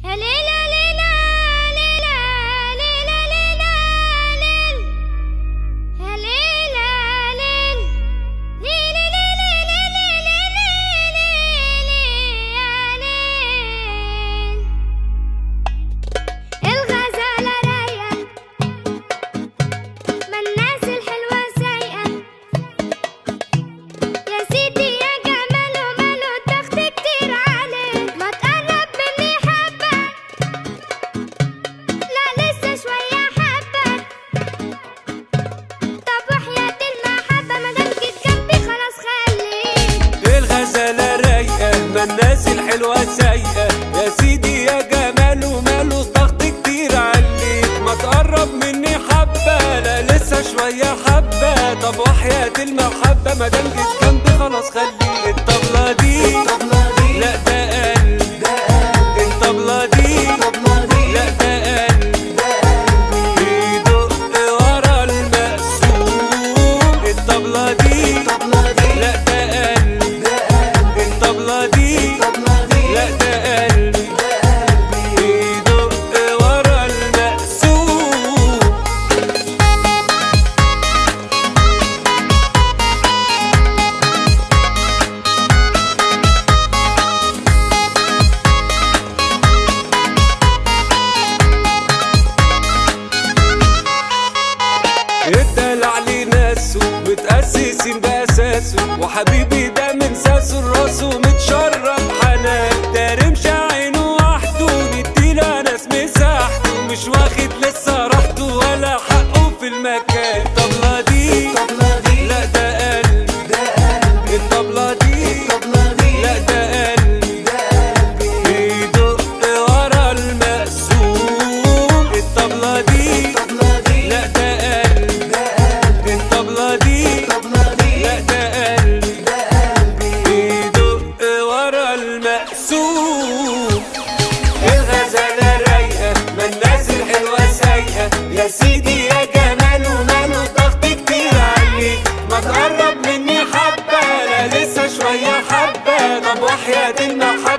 الناس الحلوة سايقة يا سيدي يا جماله ماله ضغط كتير عليك، ما تقرب مني حبة لا لسه شوية حبة، طب وحياة المحبة مادام جيت جنبي خلاص خليك. الطبلة دي لا ده قلب، الطبلة دي لا ده قلب بيدق ورا المقسوم، الطبلة دي لا ده قلب، الطبلة دي لا ده قلبي بيدق ورا المقسوم. الدلع ليه ناسه متأسسين بأساسه، وحبيبي ده من ساسه لراسه متشرب حنان، ده رمش عينه وحده نديله ناس مساحته، مش واخد لسه راحته ولا حقه في المكان. الطبلة دي لا ده قلب، الطبلة دي لا ده قلب بيدق ورا المقسوم، الطبلة دي لا ده قلب، الطبلة دي لا ده قلب بيدق ورا المقسوم. الغزالة رايقة ما الناس الحلوة سايقة يا سيدي يا جماله ماله ضغط كتير عليك، ما تقرب مني حبة لا لسه شوية حبة، طب وحياة المحبة